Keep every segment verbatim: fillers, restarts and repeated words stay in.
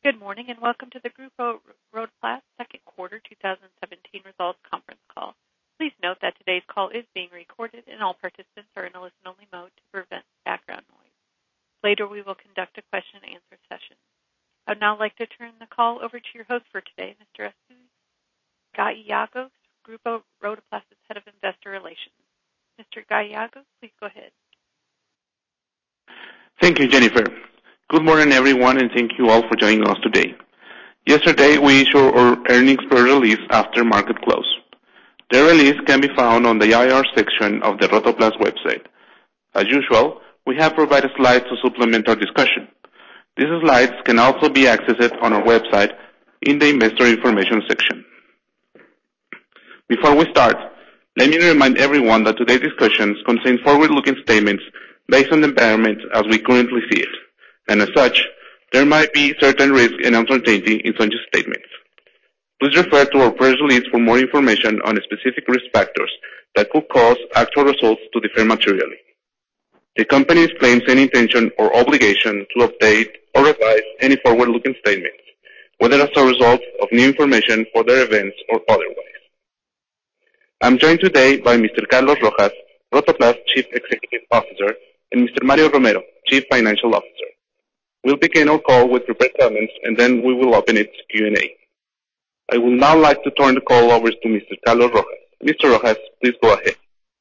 Good morning and welcome to the Grupo Rotoplas second quarter two thousand seventeen results conference call. Please note that today's call is being recorded and all participants are in a listen-only mode to prevent background noise. Later we will conduct a question and answer session. I would now like to turn the call over to your host for today, Mister Jesus Gallegos, Grupo Rotoplas' Head of Investor Relations. Mister Gallegos, please go ahead. Thank you, Jennifer. Good morning, everyone, and thank you all for joining us today. Yesterday, we issued our earnings press release after market close. The release can be found on the I R section of the Rotoplas website. As usual, we have provided slides to supplement our discussion. These slides can also be accessed on our website in the Investor Information section. Before we start, let me remind everyone that today's discussions contain forward-looking statements based on the environment as we currently see it, and as such, there might be certain risk and uncertainty in such statements. Please refer to our press release for more information on specific risk factors that could cause actual results to differ materially. The company disclaims any intention or obligation to update or revise any forward-looking statements, whether as a result of new information, further events, or otherwise. I'm joined today by Mister Carlos Rojas, Rotoplas Chief Executive Officer, and Mister Mario Romero, Chief Financial Officer. We'll begin our call with prepared comments, and then we will open it to Q and A. I would now like to turn the call over to Mister Carlos Rojas. Mister Rojas, please go ahead.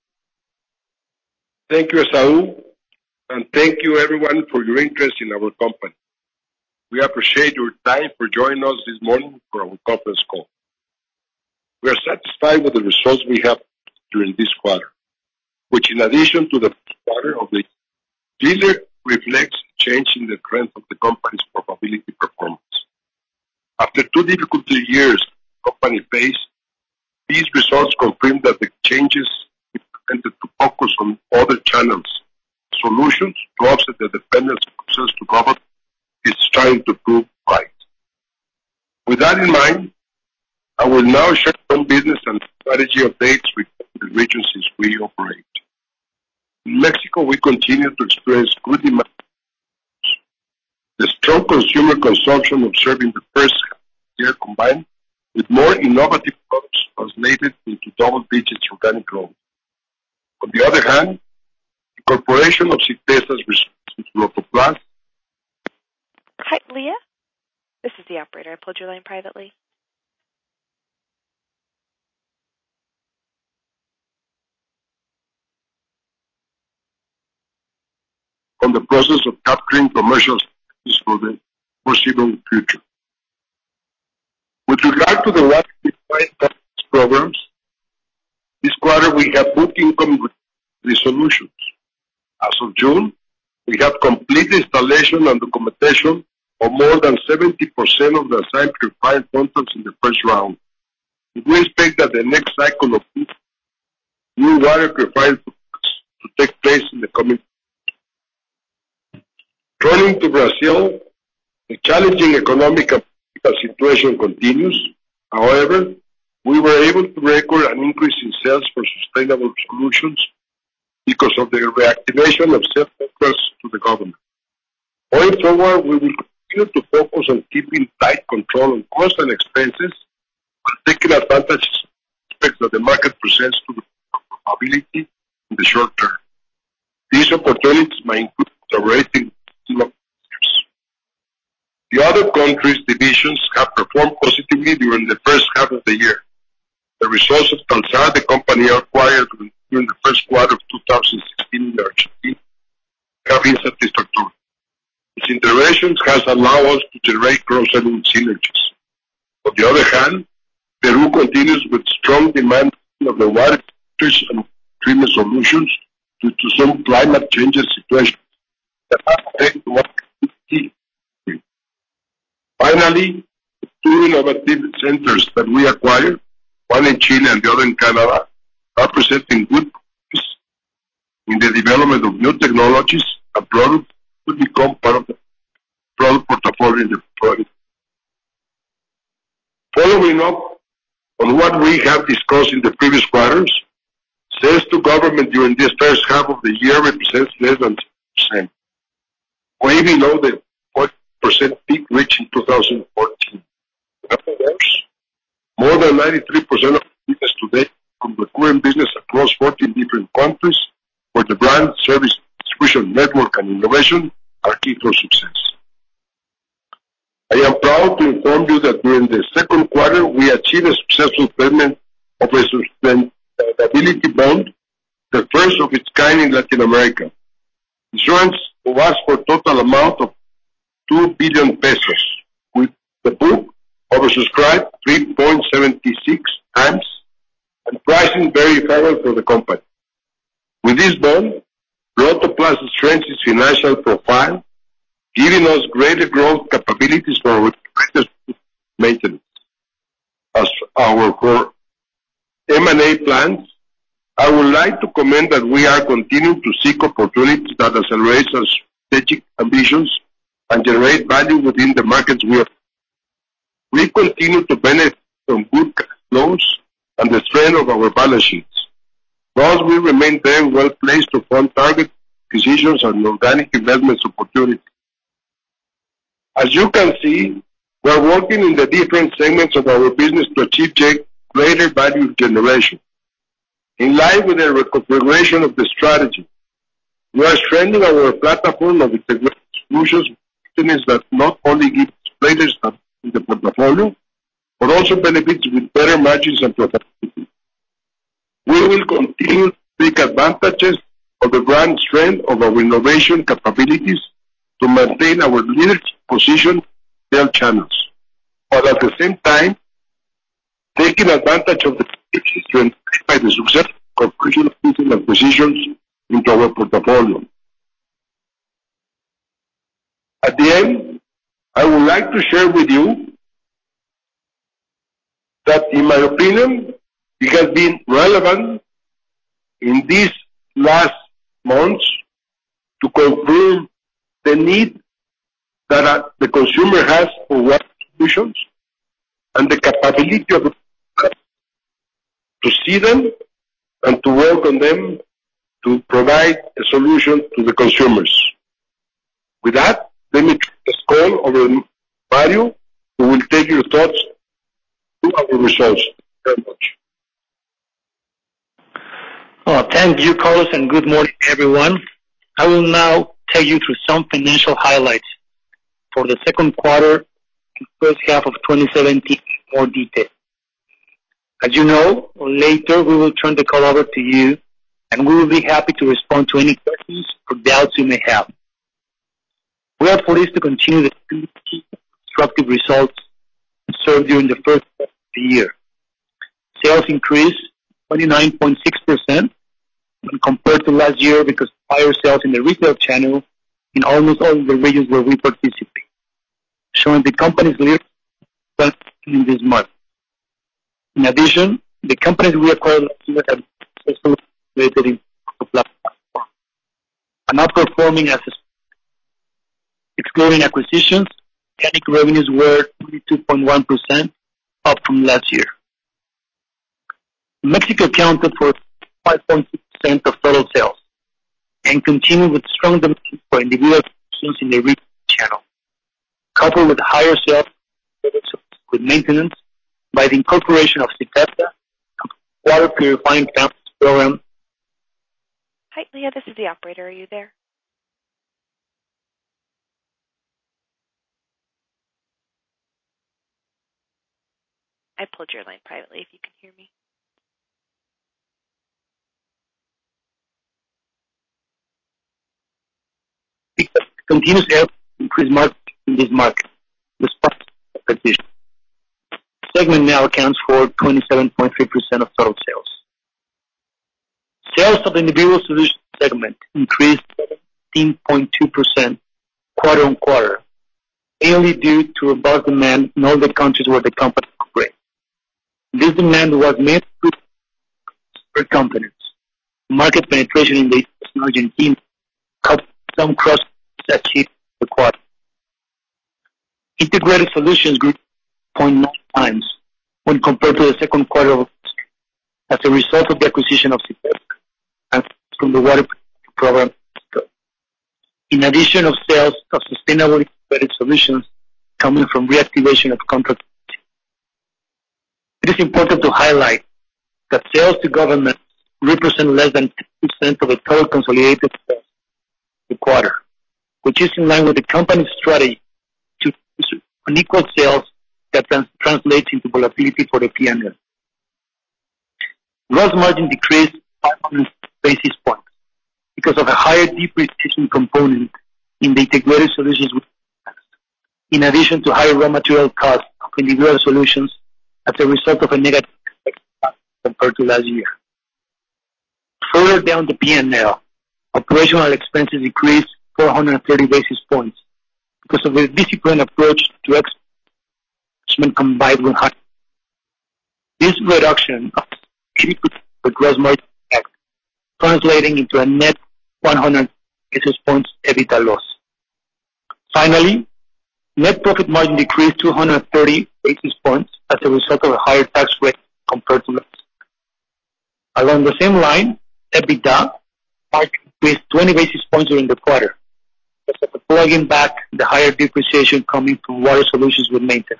Thank you, Saul, and thank you, everyone, for your interest in our company. We appreciate your time for joining us this morning for our conference call. We are satisfied with the results we have during this quarter, which, in addition to the first quarter of the year, reflects change in the trend of the company's profitability performance. After two difficult years the company faced, these results confirm that the changes implemented to focus on other channels, solutions to offset the dependence of access to government is starting to prove right. With that in mind, I will now share some business and strategy updates with the regions in which we operate. In Mexico, we continue to experience good demand. The strong consumer consumption observed in the first year combined with more innovative products translated into double-digit organic growth. On the other hand, the incorporation of Sytesa's results into Rotoplas. Hi, Leah. This is the operator. I pulled your line privately. On the process of capturing commercial success for the foreseeable future. With regard to the water programs, this quarter we have booked income resolutions. As of June, we have completed installation and documentation of more than seventy percent of the assigned purified contracts in the first round. We expect that the next cycle of new water purified contracts to take place in the coming. Turning to Brazil, the challenging economic and political situation continues. However, we were able to record an increase in sales for sustainable solutions because of the reactivation of sales offers to the government. Going forward, we will continue to focus on keeping tight control on costs and expenses and taking advantage of aspects that the market presents to the profitability in the short term. These opportunities may include accelerating. The other countries' divisions have performed positively during the first half of the year. The results of Talsar, the company acquired during the first quarter of two thousand sixteen in Argentina, have been satisfactory. Its interventions has allowed us to generate cross-selling synergies. On the other hand, Peru continues with strong demand of the water and treatment solutions due to some climate changes situations that have affected the water quality. Finally, the two innovative centers that we acquired, one in Chile and the other in Canada, are presenting good progress in the development of new technologies and products to become part of the product portfolio in the project. Following up on what we have discussed in the previous quarters, sales to government during this first half of the year represents less than six percent, way below the forty percent peak reached in two thousand thousand fourteen. In other words, more than ninety-three percent of the business today from the current business across fourteen different countries, where the brand, service, distribution, network, and innovation are key for success. I am proud to inform you that during the second quarter, we achieved a successful payment of a sustainability bond, the first of its kind in Latin America. Insurance was for a total amount of two billion pesos, with the book oversubscribed three point seven six times and pricing very favorable for the company. With this bond, Rotoplas strengthens its financial profile, giving us greater growth capabilities for our greatest maintenance. As our for M and A plans, I would like to comment that we are continuing to seek opportunities that accelerate our strategic ambitions and generate value within the markets we are. We continue to benefit from good cash flows and the strength of our balance sheets. Thus, we remain very well placed to fund target acquisitions and organic investment opportunities. As you can see, we are working in the different segments of our business to achieve greater value generation. In line with the reconfiguration of the strategy, we are strengthening our platform of integrated solutions that not only give players in the portfolio, but also benefits with better margins and profitability. We will continue to take advantages of the brand strength of our innovation capabilities to maintain our leadership position in sales channels, but at the same time, taking advantage of the opportunities to by the successful incorporation of recent acquisitions into our portfolio. At the end, I would like to share with you that, in my opinion, it has been relevant in these last months to confirm the need that uh, the consumer has for web solutions and the capability of to see them and to work on them to provide a solution to the consumers. With that, let me turn this call over to Mario, who will take your thoughts to our results. Thank you very much. Oh, thank you, Carlos, and good morning, everyone. I will now take you through some financial highlights for the second quarter and first half of twenty seventeen in more detail. As you know, later we will turn the call over to you, and we will be happy to respond to any questions or doubts you may have. We are pleased to continue the constructive results observed during the first half of the year. Sales increased twenty-nine point six percent when compared to last year because of higher sales in the retail channel in almost all of the regions where we participate, showing the company's leadership in this market. In addition, the companies we acquired last year have successfully integrated into the platform and are performing as expected. Excluding acquisitions, organic revenues were twenty-two point one percent, up from last year. Mexico accounted for five point six percent of total sales and continued with strong demand for individual solutions in the retail channel, coupled with higher sales with maintenance by the incorporation of Sytesa, water purifying plants program. Hi, Leah, this is the operator. Are you there? I pulled your line privately if you can hear me. Continuous effort to increase market in this market, despite competition. The segment now accounts for twenty-seven point three percent of total sales. Sales of the individual solutions segment increased seventeen point two percent quarter on quarter, mainly due to robust demand in all the countries where the company operates. This demand was mainly through super components, market penetration in the U S and Argentina, coupled with some cross achieved the quarter. Integrated solutions grew zero point nine times when compared to the second quarter of last year, as a result of the acquisition of Sytesa and from the water program. In addition of sales of sustainable integrated solutions, coming from reactivation of contracts. It is important to highlight that sales to government represent less than ten percent of the total consolidated sales the quarter, which is in line with the company's strategy to unequal sales that trans- translates into volatility for the P and L. Gross margin decreased five hundred basis points because of a higher depreciation component in the integrated solutions, in addition to higher raw material costs of individual solutions as a result of a negative effect compared to last year. Further down the P and L, operational expenses decreased four hundred thirty basis points because of the disciplined approach to expense combined with high. This reduction of eighty percent of the gross margin effect, translating into a net one hundred basis points EBITDA loss. Finally, net profit margin decreased two hundred thirty basis points as a result of a higher tax rate compared to last year. Along the same line, EBITDA margin increased twenty basis points during the quarter, because of plugging back the higher depreciation coming from water solutions with maintenance.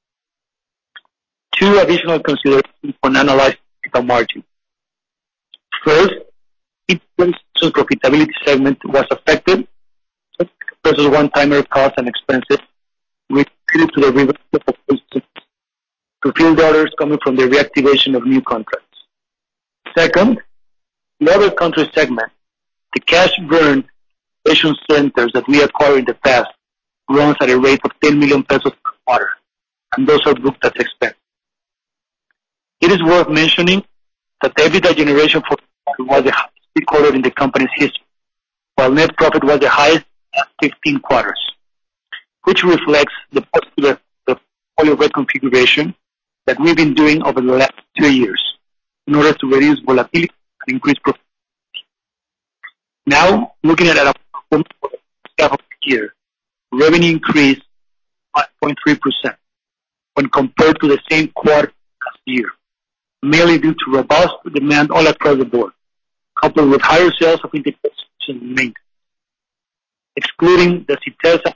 Two additional considerations when analyzing EBITDA margin. First, its profitability segment was affected versus one-timer costs and expenses related to the reversal of to field orders coming from the reactivation of new contracts. Second, the other country segment, the cash burn patient centers that we acquired in the past runs at a rate of ten million pesos per quarter, and those are booked as expense. It is worth mentioning that the EBITDA generation for the quarter was the highest recorded in the company's history, while net profit was the highest in fifteen quarters, which reflects the positive portfolio reconfiguration that we've been doing over the last two years in order to reduce volatility and increase profitability. Now, looking at our performance for the first half of the year, revenue increased five point three percent when compared to the same quarter last year, mainly due to robust demand all across the board, coupled with higher sales of integrated solutions and maintenance. Excluding the Sytesa,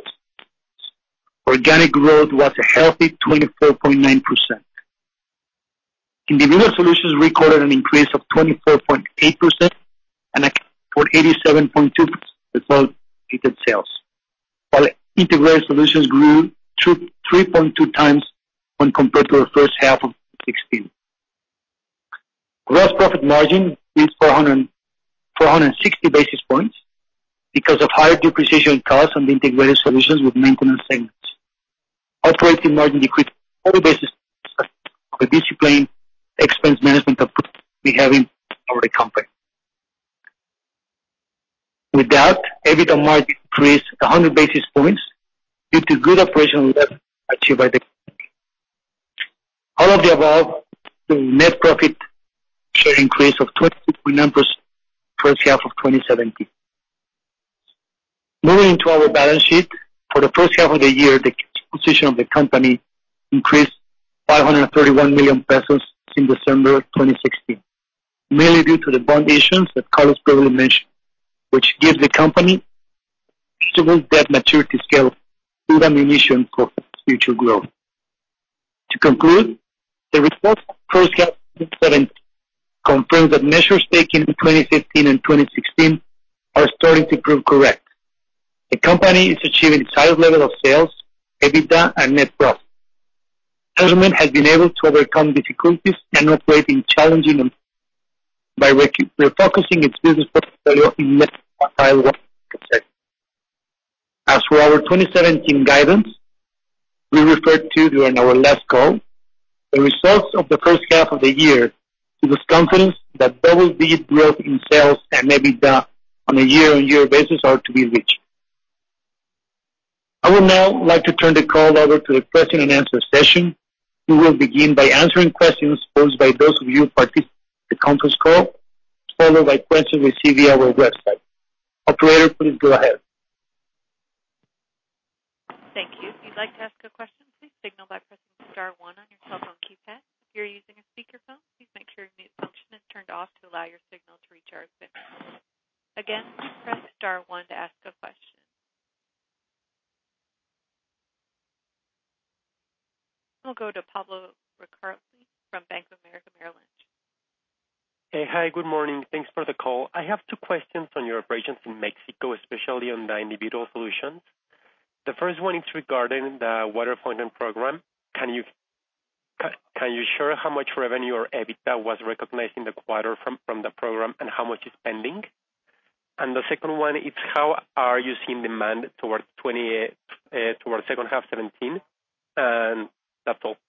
organic growth was a healthy twenty-four point nine percent. Individual solutions recorded an increase of twenty-four point eight percent and accounted for eighty-seven point two percent of total completed sales, while integrated solutions grew three point two times when compared to the first half of twenty sixteen. Gross profit margin increased four hundred sixty basis points because of higher depreciation costs on the integrated solutions with maintenance segments. Operating margin decreased forty basis points of the disciplined expense management approach we have in our company. With that, EBITDA margin increased one hundred basis points due to good operational leverage achieved by the company. All of the above, the net profit share increase of twenty-two point nine percent first half of twenty seventeen. Moving into our balance sheet, for the first half of the year, the cash position of the company increased five hundred thirty-one million pesos in December twenty sixteen, mainly due to the bond issuance that Carlos previously mentioned, which gives the company suitable debt maturity scale with ammunition for future growth. To conclude, the results of the first half of twenty seventeen confirms that measures taken in twenty fifteen and twenty sixteen are starting to prove correct. The company is achieving its highest level of sales, EBITDA, and net profit. Management has been able to overcome difficulties and operate in challenging environments by refocusing its business portfolio in less volatile market sectors. As for our twenty seventeen guidance, we referred to during our last call, the results of the first half of the year give us confidence that double-digit growth in sales and EBITDA on a year-on-year basis are to be reached. I would now like to turn the call over to the question and answer session. We will begin by answering questions posed by those of you participating in the conference call, followed by questions received via our website. Operator, please go ahead. Thank you. If you'd like to ask a question, please signal by pressing star one on your cell phone keypad. If you're using a speakerphone, please make sure your mute function is turned off to allow your signal to reach our equipment. Again, please press star one to ask a question. We'll go to Pablo Riccardi from Bank of America Merrill Lynch. Hey, hi, good morning. Thanks for the call. I have two questions on your operations in Mexico, especially on the individual solutions. The first one is regarding the water fountain program. Can you can you share how much revenue or EBITDA was recognized in the quarter from, from the program and how much is pending? And the second one is how are you seeing demand towards twenty uh, towards second half seventeen? And that's all.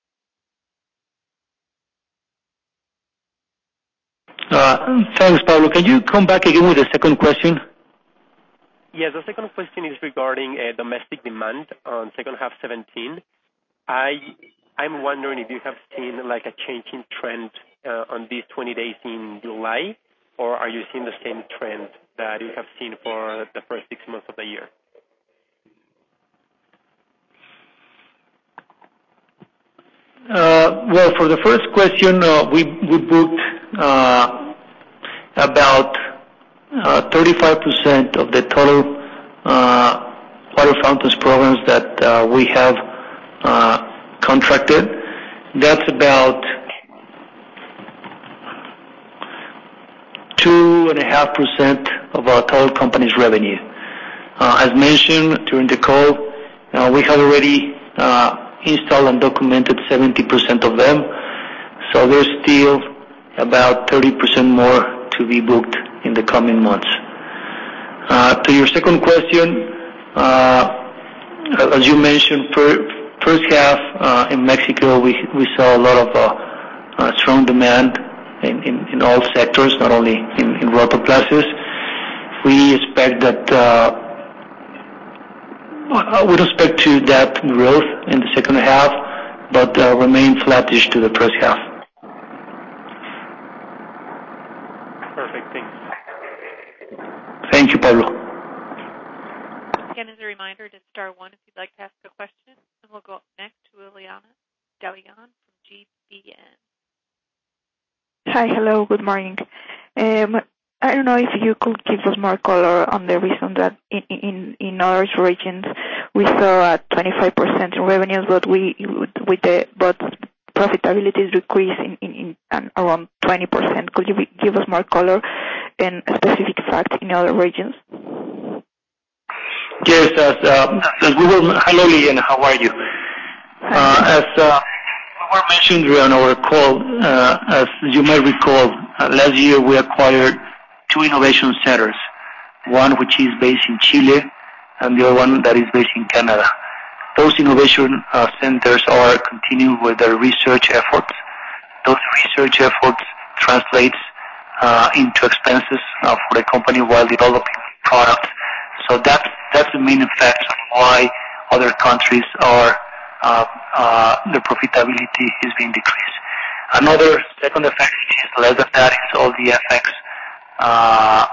Uh, thanks, Pablo. Can you come back again with the second question? Yes, the second question is regarding uh, domestic demand on second half seventeen. I I'm wondering if you have seen like a changing trend uh, on these twenty days in July, or are you seeing the same trend that you have seen for the first six months of the year? Uh, well, for the first question, uh, we we booked uh, about uh, thirty-five percent of the total uh, water fountains programs that uh, we have uh, contracted. That's about two and a half percent of our total company's revenue. Uh, as mentioned during the call, uh, we have already uh, installed and documented seventy percent of them, so there's still about thirty percent more to be booked in the coming months. Uh, to your second question, uh, as you mentioned, per, first half uh, in Mexico, we we saw a lot of uh, uh, strong demand in, in, in all sectors, not only in, in Rotoplas. We expect that uh, we don't expect to that growth in the second half, but uh, remain flattish to the first half. Perfect, thanks. Thank you, Pablo. Again, as a reminder, to star one if you'd like to ask a question, and we'll go next to Liliana Dalian from G B N. Hi, hello, good morning. Um, I don't know if you could give us more color on the reason that in in, in other regions we saw a twenty-five percent in revenues, but we with the but profitability decrease in, in, in um, around twenty percent. Could you give us more color and specific facts in other regions? Yes, as, uh, as we were, hello Liliana, how are you? Uh, as uh, we were mentioned during our call, uh, as you may recall, uh, last year we acquired two innovation centers, one which is based in Chile and the other one that is based in Canada. Those innovation uh, centers are continuing with their research efforts. Those research efforts translates uh, into expenses uh, for the company while developing products. So that's that's the main effect on why other countries are uh, uh, the profitability is being decreased. Another second effect, which is less than that, is all the effects uh,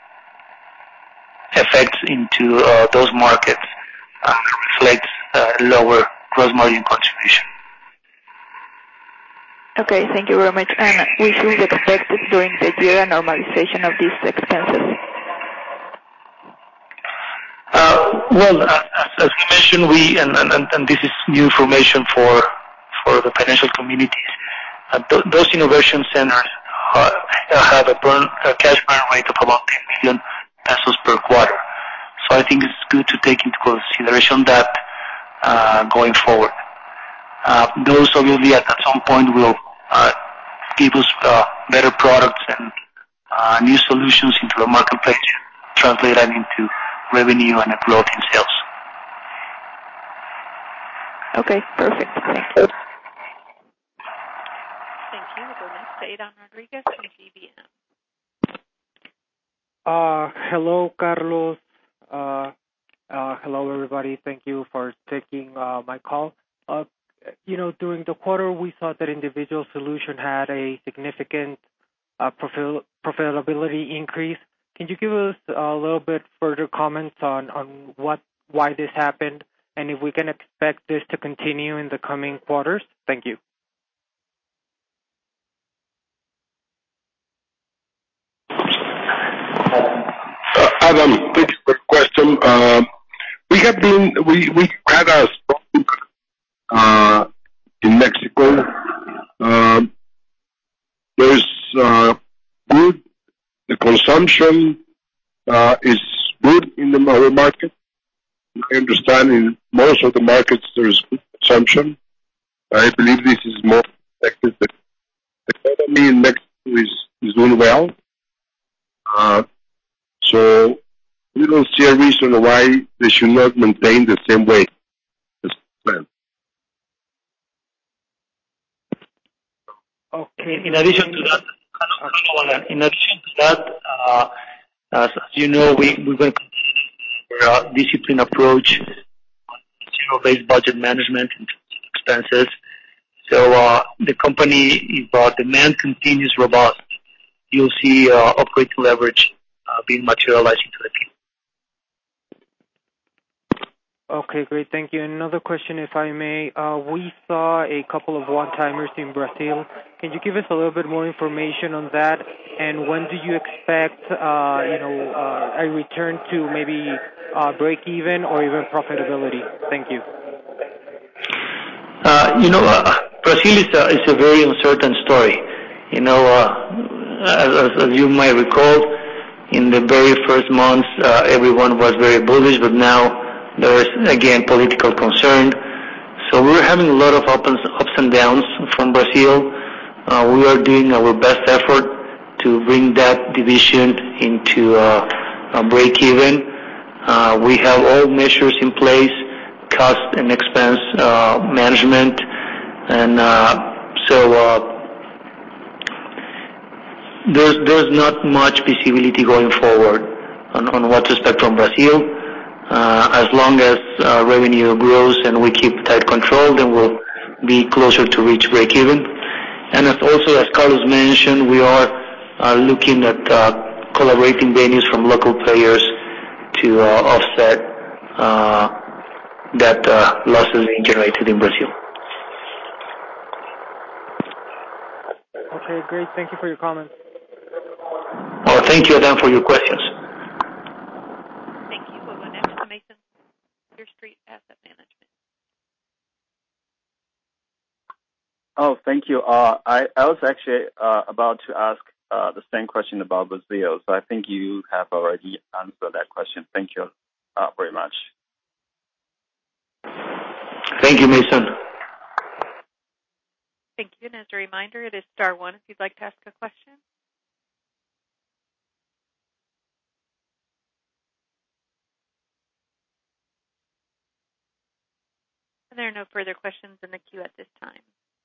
effects into uh, those markets uh, reflects uh, lower gross margin contribution. Okay, thank you very much. And we should expect during the year a normalization of these expenses. Uh, well, as, as we mentioned, we and, and, and this is new information for for the financial communities. Uh, th- those innovation centers uh, have a burn a cash burn rate of about ten million pesos per quarter. So I think it's good to take into consideration that uh, going forward. Uh, those obviously at, at some point will uh, give us uh, better products and uh, new solutions into the marketplace, translate that into revenue and a growth in sales. Okay, perfect. Thank you. Thank you. We'll go next to Aidan Rodriguez from G B M. Uh, hello, Carlos. Uh, uh, hello, everybody. Thank you for taking uh, my call. Uh, you know, during the quarter, we saw that individual solution had a significant uh, profil- profitability increase. Can you give us a little bit further comments on, on what why this happened and if we can expect this to continue in the coming quarters? Thank you. Uh, Adam, thank you for the question. Uh, we have been, we, we had a strong uh, consumption uh, is good in the, our market. I understand in most of the markets there is good consumption. I believe this is more affected. The economy in Mexico is, is doing well. Uh, so we don't see a reason why they should not maintain the same way as planned. Okay. In addition to that, in addition to that, uh, as you know, we, we're going to continue our disciplined approach on zero-based budget management and expenses. So uh, the company, if uh, demand continues robust, you'll see uh, operating leverage uh, being materialized into the P. Okay, great. Thank you. Another question, if I may. Uh, we saw a couple of one-timers in Brazil. Can you give us a little bit more information on that? And when do you expect, uh, you know, uh, a return to maybe uh, break even or even profitability? Thank you. Uh, you know, uh, Brazil is a, is a very uncertain story. You know, uh, as, as you might recall, in the very first months, uh, everyone was very bullish, but now there's, again, political concern. So we're having a lot of ups, ups and downs from Brazil. Uh, we are doing our best effort to bring that division into uh, a break-even. Uh, we have all measures in place, cost and expense uh, management, and uh, so uh, there's there's not much visibility going forward on, on what to expect from Brazil. Uh, as long as uh, revenue grows and we keep tight control, then we'll be closer to reach break-even. And as also, as Carlos mentioned, we are uh, looking at uh, collaborating venues from local players to uh, offset uh, that uh, losses being generated in Brazil. Okay, great. Thank you for your comments. Oh, thank you, Adam, for your questions. Thank you. We'll go next to Mason, Your Street Asset Management. Oh, thank you. Uh, I, I was actually uh, about to ask uh, the same question about Brazil, so I think you have already answered that question. Thank you uh, very much. Thank you, Mason. Thank you. And as a reminder, it is star one if you'd like to ask a question. And there are no further questions in the queue at this time.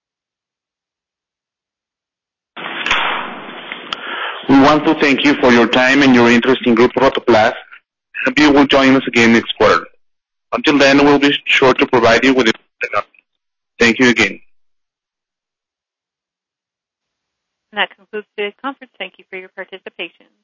We want to thank you for your time and your interest in Grupo Rotoplas. Hope you will join us again next quarter. Until then, we'll be sure to provide you with it. Thank you again. And that concludes today's conference. Thank you for your participation.